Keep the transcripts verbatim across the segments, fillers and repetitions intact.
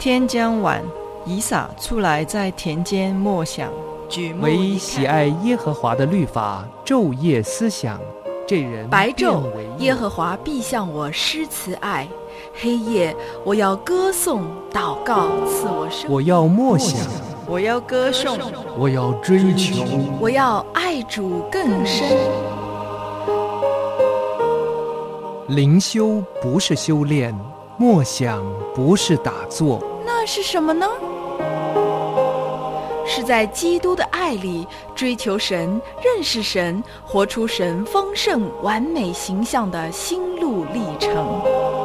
天将晚，以撒出来在田间默想， 唯喜爱耶和华的律法，昼夜思想，这人白昼耶和华必向我施慈爱，黑夜我要歌颂祷告赐我生。 我要默想， 我要歌颂， 我要追求， 我要爱主更深。 灵修不是修炼，默想不是打坐， 那是什么呢？是在基督的爱里追求神、认识神、活出神丰盛完美形象的心路历程。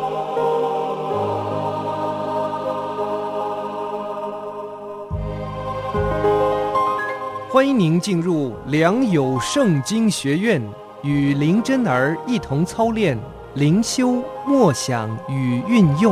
欢迎您进入良友圣经学院，与林真儿一同操练灵修、默想与运用。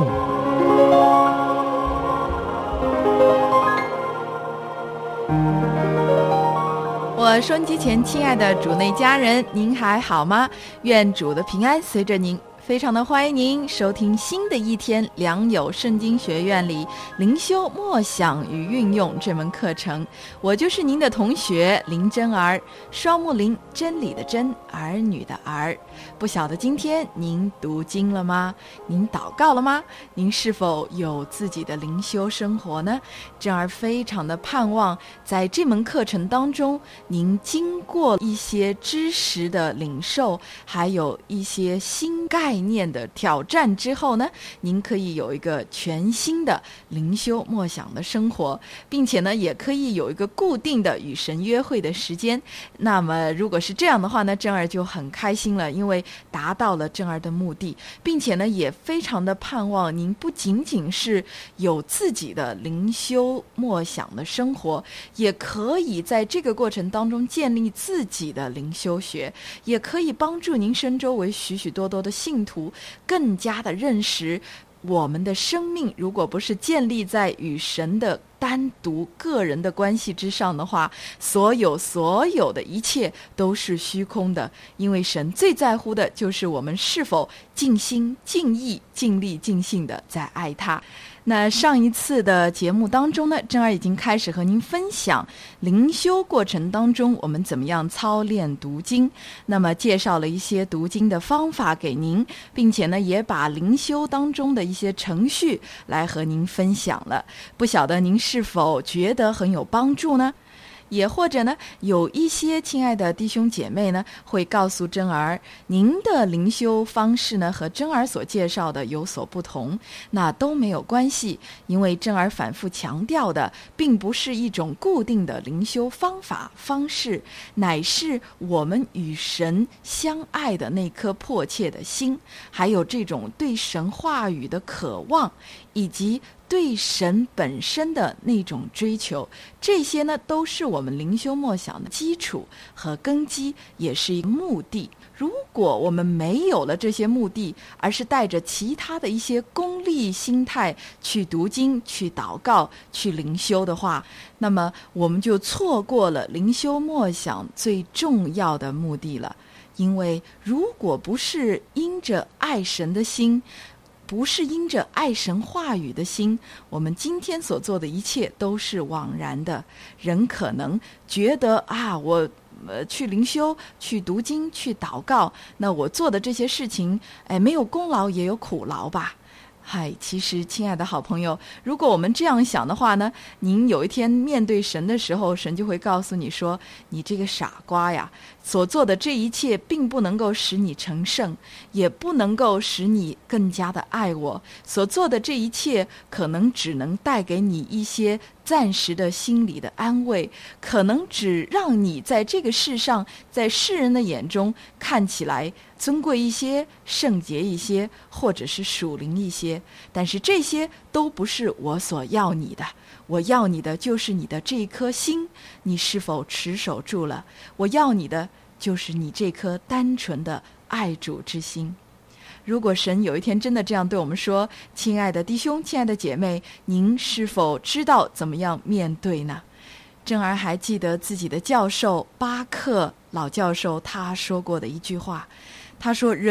我收音机前亲爱的主内家人，您还好吗？愿主的平安随着您。非常的欢迎您收听新的一天良友圣经学院里灵修默想与运用这门课程。我就是您的同学林真儿，双木林，真理的真，儿女的儿。不晓得今天您读经了吗？您祷告了吗？您是否有自己的灵修生活呢？真儿非常的盼望在这门课程当中，您经过一些知识的领受，还有一些新概念概念的挑战之后呢，您可以有一个全新的灵修默想的生活，并且呢也可以有一个固定的与神约会的时间。那么如果是这样的话呢，真儿就很开心了，因为达到了真儿的目的，并且呢也非常的盼望您不仅仅是有自己的灵修默想的生活，也可以在这个过程当中建立自己的灵修学，也可以帮助您身周围许许多多的信徒更加的认识我们的生命，如果不是建立在与神的单独个人的关系之上的话，所有所有的一切都是虚空的，因为神最在乎的就是我们是否尽心尽意尽力尽性的在爱他。那上一次的节目当中呢，真儿已经开始和您分享灵修过程当中我们怎么样操练读经，那么介绍了一些读经的方法给您，并且呢也把灵修当中的一些程序来和您分享了。不晓得您是否觉得很有帮助呢？也或者呢，有一些亲爱的弟兄姐妹呢，会告诉真儿，您的灵修方式呢和真儿所介绍的有所不同，那都没有关系，因为真儿反复强调的，并不是一种固定的灵修方法方式，乃是我们与神相爱的那颗迫切的心，还有这种对神话语的渴望，以及对神本身的那种追求，这些呢都是我们灵修默想的基础和根基，也是一个目的。如果我们没有了这些目的，而是带着其他的一些功利心态去读经、去祷告、去灵修的话，那么我们就错过了灵修默想最重要的目的了。因为如果不是因着爱神的心，不是因着爱神话语的心，我们今天所做的一切都是枉然的。人可能觉得啊，我呃去灵修、去读经、去祷告，那我做的这些事情，哎，没有功劳也有苦劳吧。嗨，其实亲爱的好朋友，如果我们这样想的话呢，您有一天面对神的时候，神就会告诉你说，你这个傻瓜呀，所做的这一切并不能够使你成圣，也不能够使你更加的爱我，所做的这一切可能只能带给你一些暂时的心理的安慰，可能只让你在这个世上，在世人的眼中看起来尊贵一些、圣洁一些，或者是属灵一些，但是这些都不是我所要你的。我要你的就是你的这一颗心，你是否持守住了？我要你的就是你这颗单纯的爱主之心。如果神有一天真的这样对我们说，亲爱的弟兄、亲爱的姐妹，您是否知道怎么样面对呢？真儿还记得自己的教授巴克老教授他说过的一句话，他说，人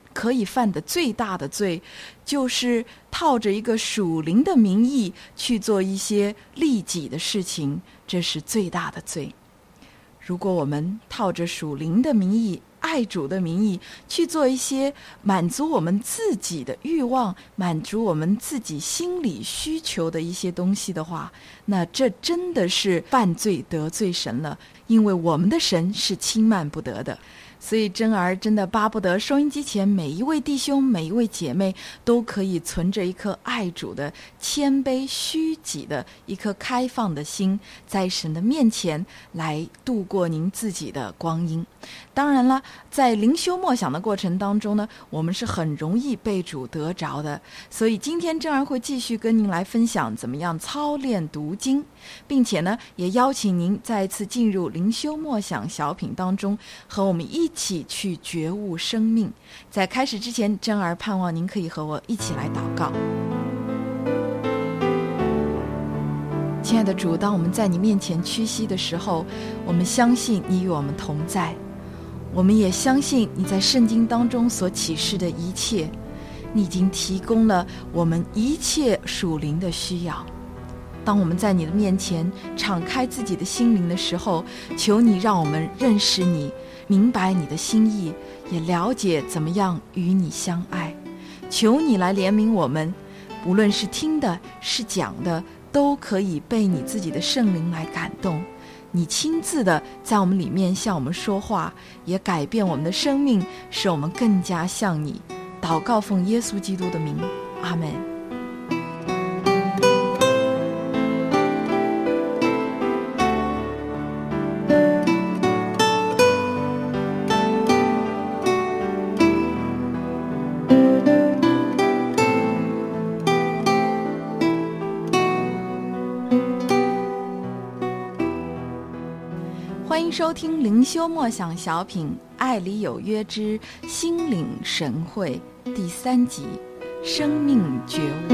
可以犯的最大的罪，就是套着一个属灵的名义去做一些利己的事情，这是最大的罪。如果我们套着属灵的名义、爱主的名义去做一些满足我们自己的欲望、满足我们自己心理需求的一些东西的话，那这真的是犯罪得罪神了，因为我们的神是轻慢不得的。所以珍儿真的巴不得收音机前每一位弟兄每一位姐妹都可以存着一颗爱主的谦卑虚己的一颗开放的心，在神的面前来度过您自己的光阴。当然了，在灵修默想的过程当中呢，我们是很容易被主得着的，所以今天珍儿会继续跟您来分享怎么样操练读经，并且呢也邀请您再次进入灵修默想小品当中，和我们一起去觉悟生命。在开始之前，珍儿盼望您可以和我一起来祷告。亲爱的主，当我们在你面前屈膝的时候，我们相信你与我们同在，我们也相信你在圣经当中所启示的一切，你已经提供了我们一切属灵的需要。当我们在你的面前敞开自己的心灵的时候，求你让我们认识你，明白你的心意，也了解怎么样与你相爱。求你来怜悯我们，无论是听的是讲的，都可以被你自己的圣灵来感动，你亲自的在我们里面向我们说话，也改变我们的生命，使我们更加像你。祷告奉耶稣基督的名，阿们。欢迎收听灵修默想小品《爱里有约之心领神会》第三集，生命觉悟。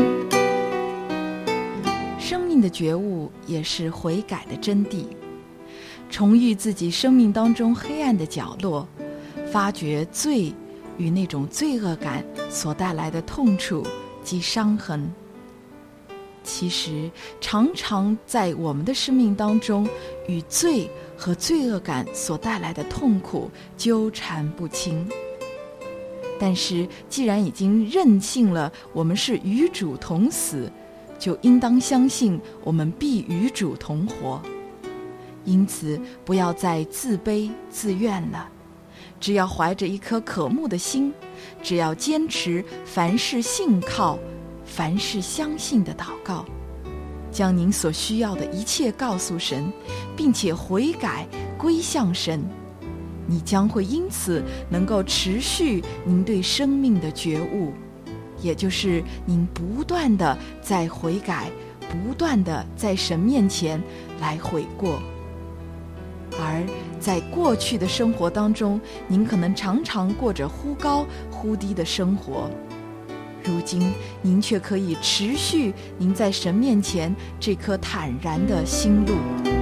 生命的觉悟也是悔改的真谛，重遇自己生命当中黑暗的角落，发觉罪与那种罪恶感所带来的痛楚及伤痕。其实常常在我们的生命当中，与罪和罪恶感所带来的痛苦纠缠不清。但是既然已经认信了我们是与主同死，就应当相信我们必与主同活。因此不要再自卑自怨了，只要怀着一颗渴慕的心，只要坚持凡事信靠，凡事相信的祷告，将您所需要的一切告诉神，并且悔改归向神，你将会因此能够持续您对生命的觉悟，也就是您不断的在悔改，不断的在神面前来悔过。而在过去的生活当中，您可能常常过着忽高忽低的生活，如今您却可以持续您在神面前这颗坦然的心路。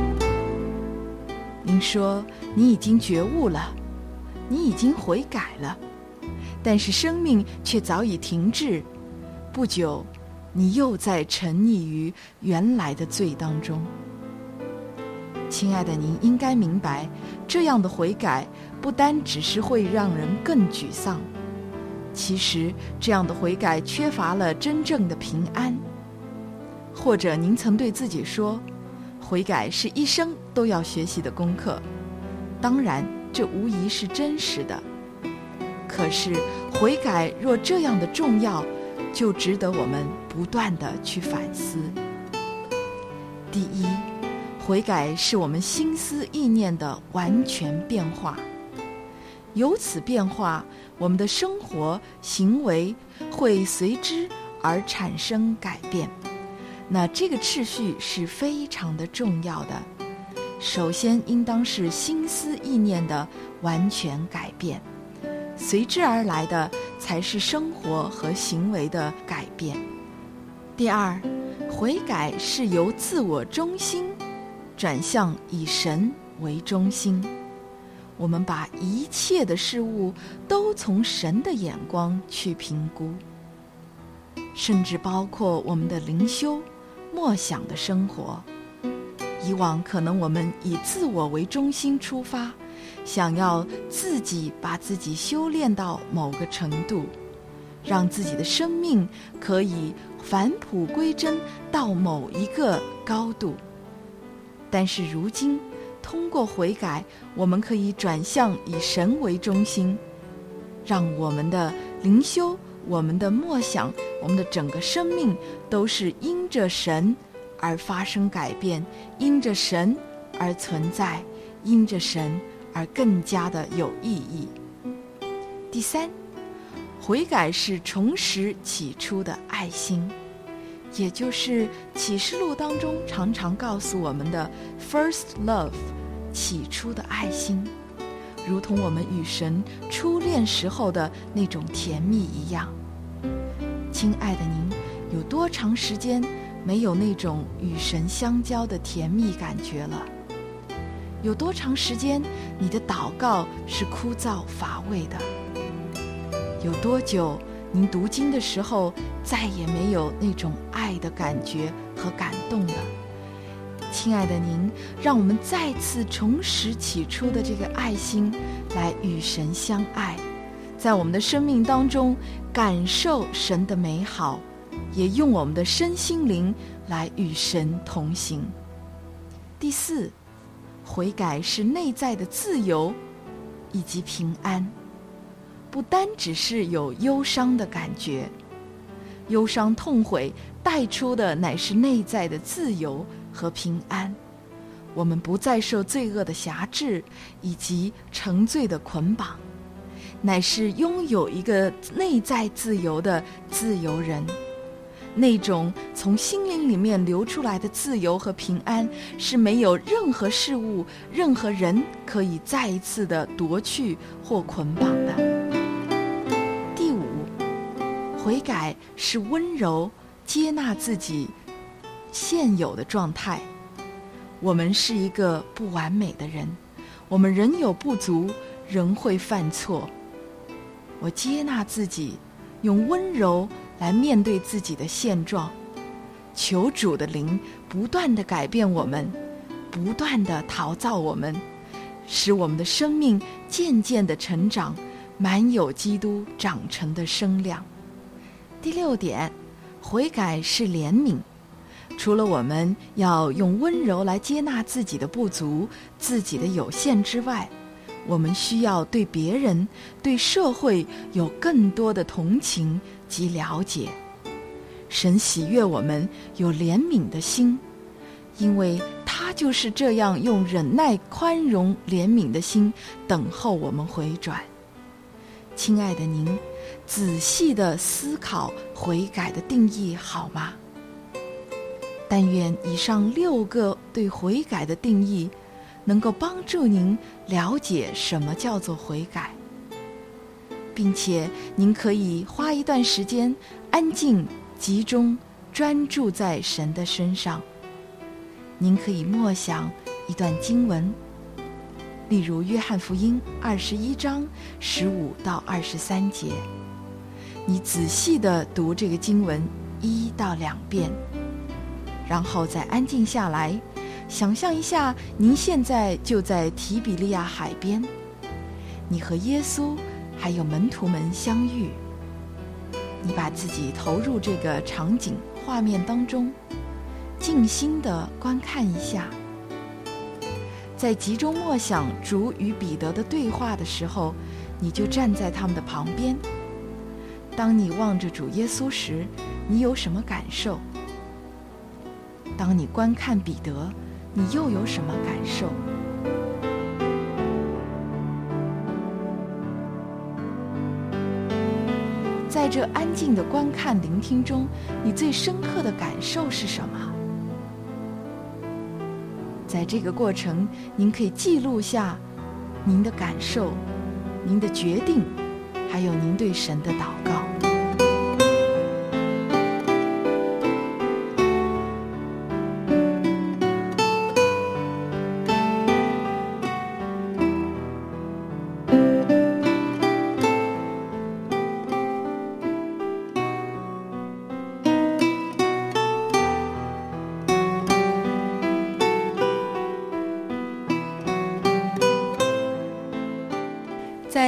您说你已经觉悟了，你已经悔改了，但是生命却早已停滞，不久你又在沉溺于原来的罪当中。亲爱的，您应该明白，这样的悔改不单只是会让人更沮丧，其实这样的悔改缺乏了真正的平安。或者您曾对自己说，悔改是一生都要学习的功课，当然这无疑是真实的。可是悔改若这样的重要，就值得我们不断地去反思。第一，悔改是我们心思意念的完全变化，由此变化，我们的生活行为会随之而产生改变。那这个次序是非常的重要的，首先应当是心思意念的完全改变，随之而来的才是生活和行为的改变。第二，悔改是由自我中心转向以神为中心。 我们把一切的事物都从神的眼光去评估，甚至包括我们的灵修、默想的生活。以往可能我们以自我为中心出发，想要自己把自己修炼到某个程度，让自己的生命可以返璞归真到某一个高度。但是如今通过悔改，我们可以转向以神为中心，让我们的灵修、我们的默想、我们的整个生命都是因着神而发生改变，因着神而存在，因着神而更加的有意义。第三，悔改是重拾起初的爱心，也就是启示录当中常常告诉我们的 first love， 起初的爱心，如同我们与神初恋时候的那种甜蜜一样。亲爱的您，有多长时间没有那种与神相交的甜蜜感觉了？有多长时间你的祷告是枯燥乏味的？有多久您读经的时候再也没有那种爱的感觉和感动了？亲爱的您，让我们再次重拾起初的这个爱心，来与神相爱，在我们的生命当中感受神的美好，也用我们的身心灵来与神同行。第四，悔改是内在的自由以及平安，不单只是有忧伤的感觉，忧伤痛悔带出的乃是内在的自由和平安。我们不再受罪恶的辖制以及成罪的捆绑，乃是拥有一个内在自由的自由人。那种从心灵里面流出来的自由和平安，是没有任何事物、任何人可以再一次的夺去或捆绑的。第五，悔改是温柔接纳自己现有的状态。我们是一个不完美的人，我们人有不足，人会犯错。我接纳自己，用温柔来面对自己的现状，求主的灵不断地改变我们，不断地陶造我们，使我们的生命渐渐地成长，满有基督长成的声量。第六点，悔改是怜悯。除了我们要用温柔来接纳自己的不足、自己的有限之外，我们需要对别人、对社会有更多的同情及了解。神喜悦我们有怜悯的心，因为他就是这样用忍耐、宽容、怜悯的心等候我们回转。亲爱的您，仔细地思考悔改的定义好吗？但愿以上六个对悔改的定义能够帮助您了解什么叫做悔改，并且您可以花一段时间安静、集中、专注在神的身上。您可以默想一段经文，例如约翰福音二十一章十五到二十三节，你仔细地读这个经文一到两遍，然后再安静下来，想象一下您现在就在提比利亚海边，你和耶稣还有门徒们相遇，你把自己投入这个场景画面当中，静心地观看一下。在集中默想主与彼得的对话的时候，你就站在他们的旁边。当你望着主耶稣时，你有什么感受？当你观看彼得，你又有什么感受？在这安静的观看聆听中，你最深刻的感受是什么？在这个过程，您可以记录下您的感受、您的决定，还有您对神的祷告。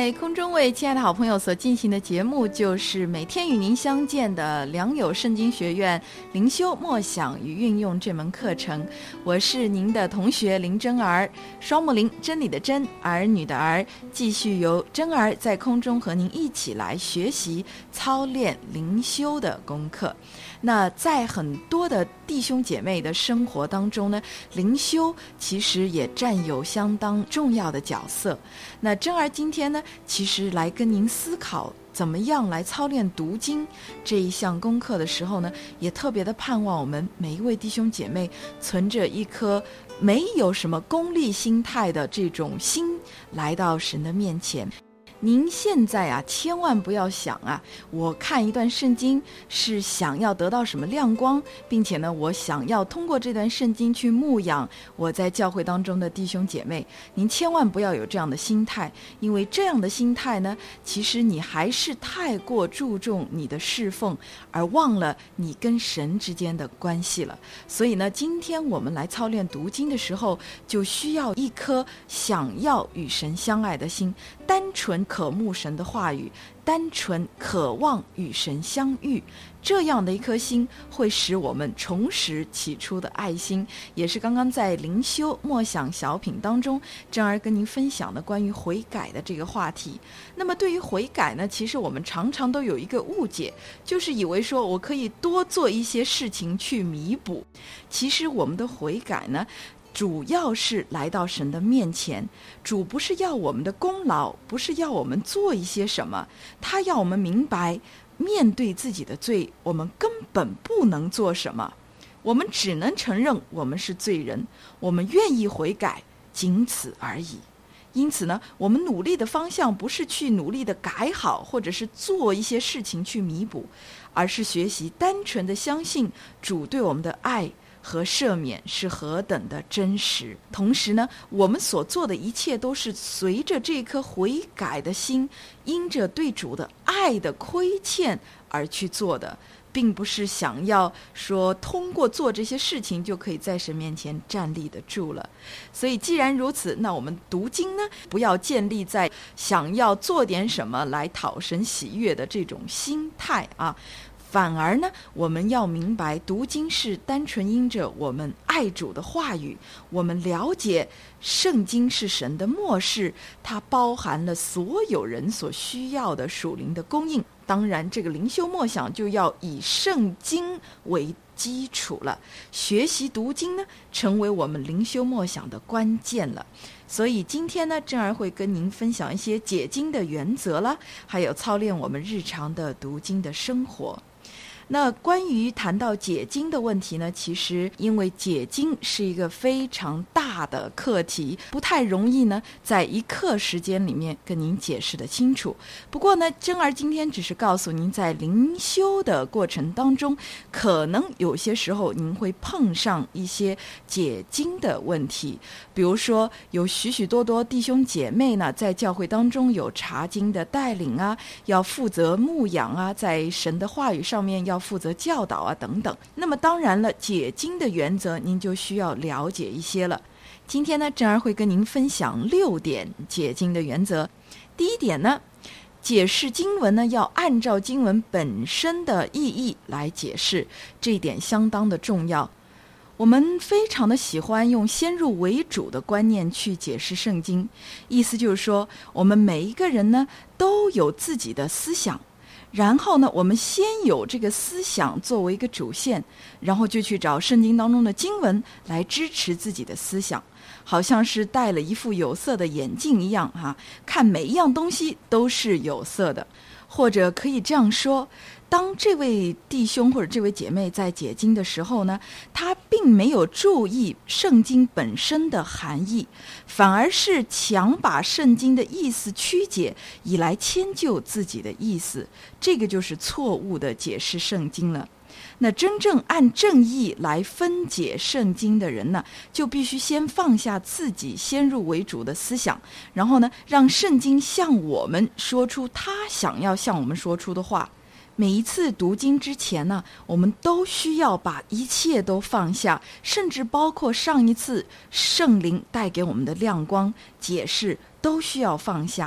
在空中为亲爱的好朋友所进行的节目，就是每天与您相见的良友圣经学院灵修默想与运用这门课程。我是您的同学林真儿，双木林，真理的真，儿女的儿，继续由真儿在空中和您一起来学习操练灵修的功课。那在很多的弟兄姐妹的生活当中呢，灵修其实也占有相当重要的角色。那真儿今天呢，其实来跟您思考怎么样来操练读经这一项功课的时候呢，也特别的盼望我们每一位弟兄姐妹存着一颗没有什么功利心态的这种心来到神的面前。您现在啊，千万不要想啊，我看一段圣经是想要得到什么亮光，并且呢，我想要通过这段圣经去牧养我在教会当中的弟兄姐妹。您千万不要有这样的心态，因为这样的心态呢，其实你还是太过注重你的侍奉，而忘了你跟神之间的关系了。所以呢，今天我们来操练读经的时候，就需要一颗想要与神相爱的心，单纯渴慕神的话语，单纯渴望与神相遇，这样的一颗心会使我们重拾起初的爱心，也是刚刚在灵修默想小品当中真儿跟您分享的关于悔改的这个话题。那么对于悔改呢，其实我们常常都有一个误解，就是以为说我可以多做一些事情去弥补。其实我们的悔改呢，主要是来到神的面前，主不是要我们的功劳，不是要我们做一些什么，他要我们明白，面对自己的罪，我们根本不能做什么，我们只能承认我们是罪人，我们愿意悔改，仅此而已。因此呢，我们努力的方向不是去努力的改好，或者是做一些事情去弥补，而是学习单纯的相信主对我们的爱和赦免是何等的真实。同时呢，我们所做的一切都是随着这颗悔改的心，因着对主的爱的亏欠而去做的，并不是想要说通过做这些事情就可以在神面前站立得住了。所以既然如此，那我们读经呢，不要建立在想要做点什么来讨神喜悦的这种心态啊，反而呢，我们要明白读经是单纯因着我们爱主的话语，我们了解圣经是神的默示，它包含了所有人所需要的属灵的供应。当然这个灵修默想就要以圣经为基础了，学习读经呢，成为我们灵修默想的关键了。所以今天呢，真儿会跟您分享一些解经的原则啦，还有操练我们日常的读经的生活。那关于谈到解经的问题呢，其实因为解经是一个非常大的课题，不太容易呢在一课时间里面跟您解释得清楚。不过呢，真儿今天只是告诉您，在灵修的过程当中，可能有些时候您会碰上一些解经的问题。比如说有许许多多弟兄姐妹呢，在教会当中有查经的带领啊，要负责牧养啊，在神的话语上面要负责教导啊等等。那么当然了，解经的原则您就需要了解一些了。今天呢，真儿会跟您分享六点解经的原则。第一点呢，解释经文呢，要按照经文本身的意义来解释，这一点相当的重要。我们非常的喜欢用先入为主的观念去解释圣经，意思就是说，我们每一个人呢都有自己的思想，然后呢，我们先有这个思想作为一个主线，然后就去找圣经当中的经文来支持自己的思想，好像是戴了一副有色的眼镜一样哈、啊，看每一样东西都是有色的。或者可以这样说，当这位弟兄或者这位姐妹在解经的时候呢，他并没有注意圣经本身的含义，反而是强把圣经的意思曲解，以来迁就自己的意思，这个就是错误的解释圣经了。那真正按正义来分解圣经的人呢，就必须先放下自己先入为主的思想，然后呢，让圣经向我们说出他想要向我们说出的话。每一次读经之前呢，我们都需要把一切都放下，甚至包括上一次圣灵带给我们的亮光解释都需要放下。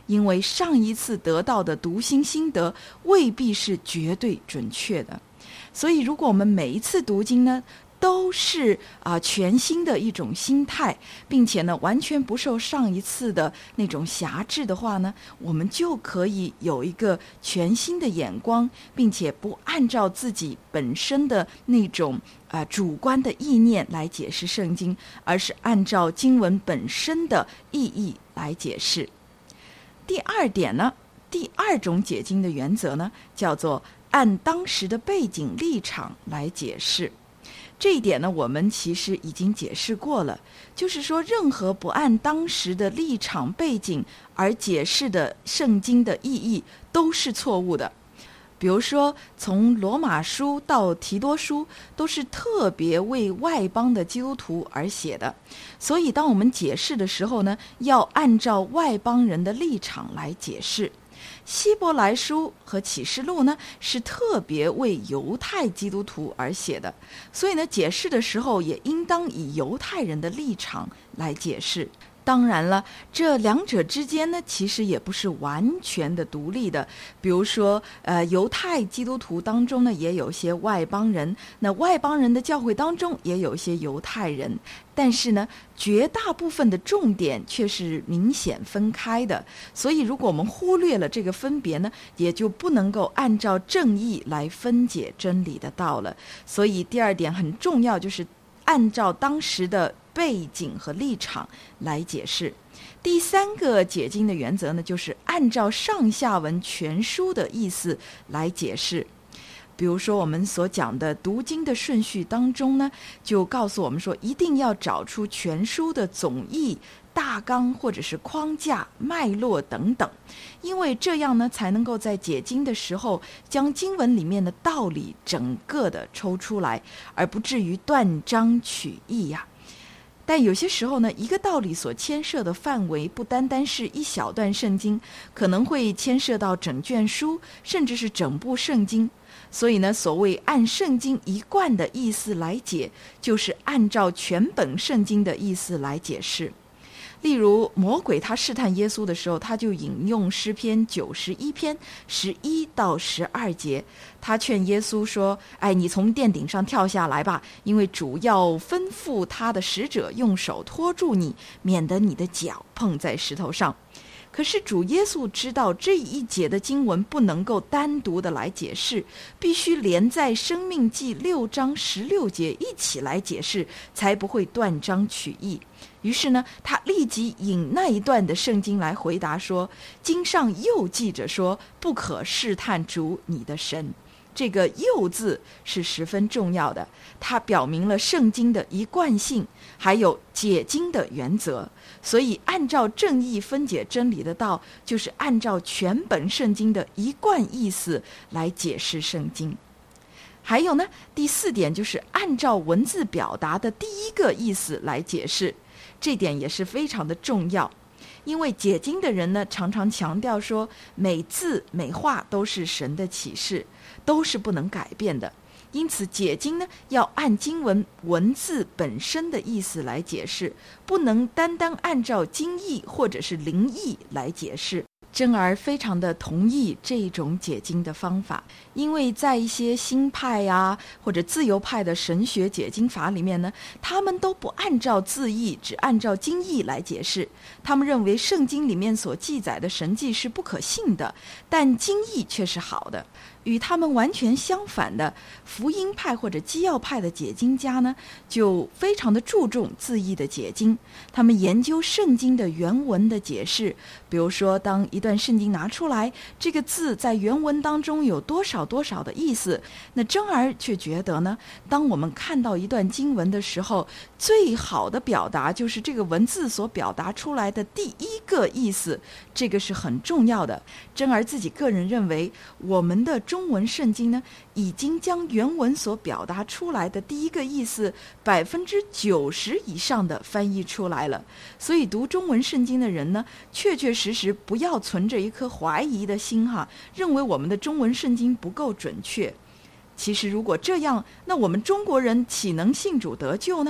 因为上一次得到的读经心得未必是绝对准确的。所以如果我们每一次读经呢都是啊、呃、全新的一种心态，并且呢完全不受上一次的那种辖制的话呢，我们就可以有一个全新的眼光，并且不按照自己本身的那种啊、呃、主观的意念来解释圣经，而是按照经文本身的意义来解释。第二点呢，第二种解经的原则呢，叫做按当时的背景立场来解释。这一点呢，我们其实已经解释过了，就是说任何不按当时的立场背景而解释的圣经的意义都是错误的。比如说从罗马书到提多书都是特别为外邦的基督徒而写的，所以当我们解释的时候呢，要按照外邦人的立场来解释。希伯来书和启示录呢是特别为犹太基督徒而写的，所以呢解释的时候也应当以犹太人的立场来解释。当然了，这两者之间呢其实也不是完全的独立的。比如说呃，犹太基督徒当中呢也有些外邦人，那外邦人的教会当中也有些犹太人，但是呢绝大部分的重点却是明显分开的。所以如果我们忽略了这个分别呢，也就不能够按照正义来分解真理的道了。所以第二点很重要，就是按照当时的背景和立场来解释。第三个解经的原则呢，就是按照上下文全书的意思来解释。比如说我们所讲的读经的顺序当中呢，就告诉我们说一定要找出全书的总义、大纲或者是框架、脉络等等，因为这样呢才能够在解经的时候将经文里面的道理整个的抽出来，而不至于断章取义呀、啊。但有些时候呢，一个道理所牵涉的范围不单单是一小段圣经，可能会牵涉到整卷书，甚至是整部圣经。所以呢，所谓按圣经一贯的意思来解，就是按照全本圣经的意思来解释。例如魔鬼他试探耶稣的时候，他就引用诗篇九十一篇十一到十二节，他劝耶稣说，哎，你从殿顶上跳下来吧，因为主要吩咐他的使者用手托住你，免得你的脚碰在石头上。可是主耶稣知道这一节的经文不能够单独的来解释，必须连在生命记六章十六节一起来解释，才不会断章取义。于是呢，他立即引那一段的圣经来回答说，经上又记着说，不可试探主你的神。这个又字是十分重要的，它表明了圣经的一贯性，还有解经的原则。所以按照正义分解真理的道，就是按照全本圣经的一贯意思来解释圣经。还有呢，第四点就是按照文字表达的第一个意思来解释，这点也是非常的重要。因为解经的人呢，常常强调说每字每话都是神的启示，都是不能改变的。因此解经呢，要按经文文字本身的意思来解释，不能单单按照经义或者是灵义来解释。真儿非常的同意这种解经的方法，因为在一些新派啊或者自由派的神学解经法里面呢，他们都不按照字义，只按照经义来解释。他们认为圣经里面所记载的神迹是不可信的，但经义却是好的。与他们完全相反的福音派或者基要派的解经家呢，就非常的注重字义的解经。他们研究圣经的原文的解释，比如说当一段圣经拿出来，这个字在原文当中有多少多少的意思，那真儿却觉得呢，当我们看到一段经文的时候，最好的表达就是这个文字所表达出来的第一个意思，这个是很重要的。真儿自己个人认为，我们的中文圣经呢，已经将原文所表达出来的第一个意思百分之九十以上的翻译出来了。所以读中文圣经的人呢，确确实实不要存着一颗怀疑的心哈，认为我们的中文圣经不够准确。其实如果这样，那我们中国人岂能信主得救呢？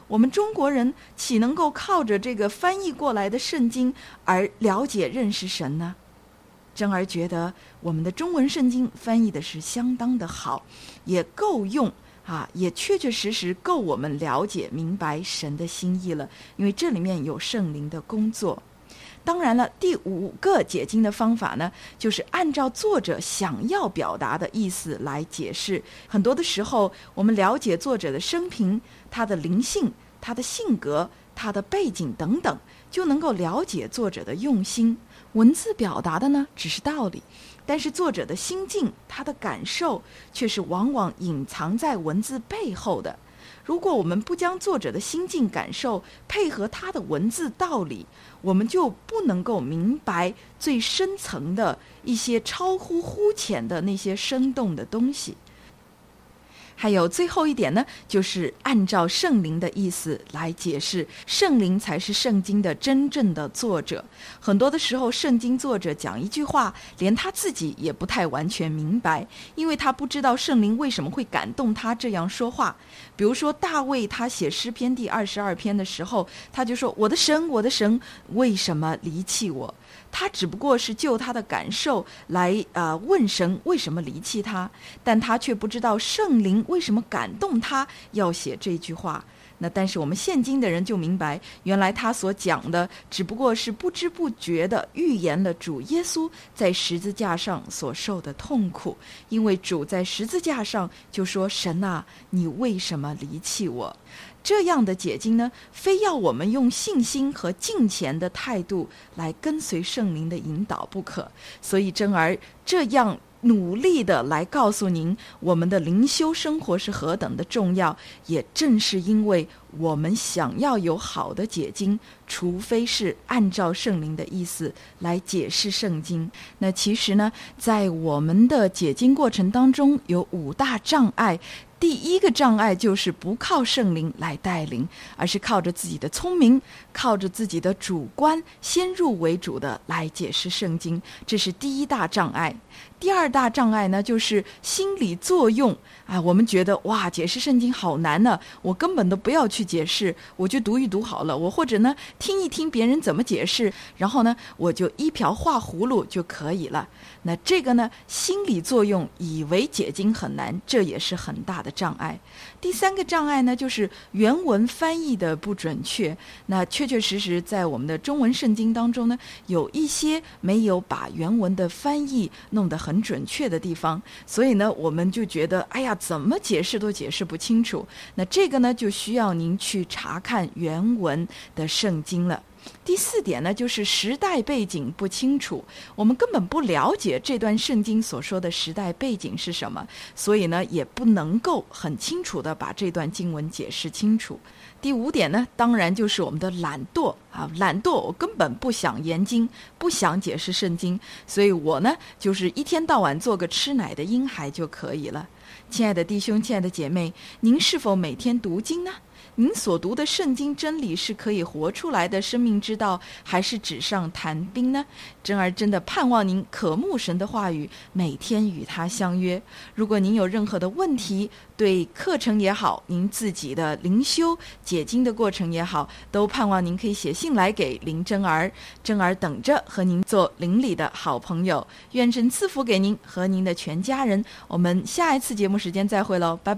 我们中国人岂能够靠着这个翻译过来的圣经而了解认识神呢？珍儿觉得我们的中文圣经翻译的是相当的好，也够用啊，也确确实实够我们了解明白神的心意了，因为这里面有圣灵的工作。当然了，第五个解经的方法呢，就是按照作者想要表达的意思来解释。很多的时候，我们了解作者的生平、他的灵性、他的性格、他的背景等等，就能够了解作者的用心。文字表达的呢，只是道理，但是作者的心境、他的感受，却是往往隐藏在文字背后的。如果我们不将作者的心境感受配合他的文字道理，我们就不能够明白最深层的一些超乎乎浅的那些生动的东西。还有最后一点呢，就是按照圣灵的意思来解释，圣灵才是圣经的真正的作者。很多的时候，圣经作者讲一句话，连他自己也不太完全明白，因为他不知道圣灵为什么会感动他这样说话。比如说大卫他写诗篇第二十二篇的时候，他就说，我的神，我的神，为什么离弃我？他只不过是就他的感受来呃问神为什么离弃他，但他却不知道圣灵为什么感动他要写这句话。那但是我们现今的人就明白，原来他所讲的只不过是不知不觉的预言了主耶稣在十字架上所受的痛苦，因为主在十字架上就说，神啊，你为什么离弃我？这样的解经呢，非要我们用信心和敬虔的态度来跟随圣灵的引导不可。所以珍儿这样努力的来告诉您，我们的灵修生活是何等的重要，也正是因为我们想要有好的解经，除非是按照圣灵的意思来解释圣经。那其实呢，在我们的解经过程当中有五大障碍。第一个障碍就是不靠圣灵来带领，而是靠着自己的聪明，靠着自己的主观，先入为主的来解释圣经，这是第一大障碍。第二大障碍呢，就是心理作用啊，我们觉得哇，解释圣经好难呢，我根本都不要去解释，我就读一读好了，我或者呢听一听别人怎么解释，然后呢我就依瓢画葫芦就可以了。那这个呢，心理作用以为解经很难，这也是很大的障碍。第三个障碍呢，就是原文翻译的不准确。那确确实实在我们的中文圣经当中呢，有一些没有把原文的翻译弄得很准确的地方，所以呢我们就觉得哎呀，怎么解释都解释不清楚。那这个呢，就需要您去查看原文的圣经了。第四点呢，就是时代背景不清楚，我们根本不了解这段圣经所说的时代背景是什么，所以呢也不能够很清楚的把这段经文解释清楚。第五点呢，当然就是我们的懒惰啊，懒惰，我根本不想研经，不想解释圣经，所以我呢就是一天到晚做个吃奶的婴孩就可以了。亲爱的弟兄，亲爱的姐妹，您是否每天读经呢？您所读的圣经真理是可以活出来的生命之道，还是纸上谈兵呢？珍儿真的盼望您渴慕神的话语，每天与他相约。如果您有任何的问题，对课程也好，您自己的灵修解经的过程也好，都盼望您可以写信来给林珍儿，珍儿等着和您做灵里的好朋友。愿神赐福给您和您的全家人。我们下一次节目时间再会喽，拜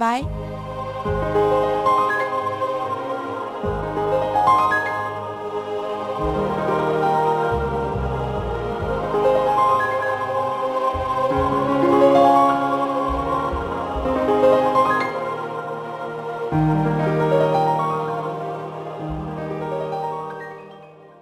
拜。Thank you.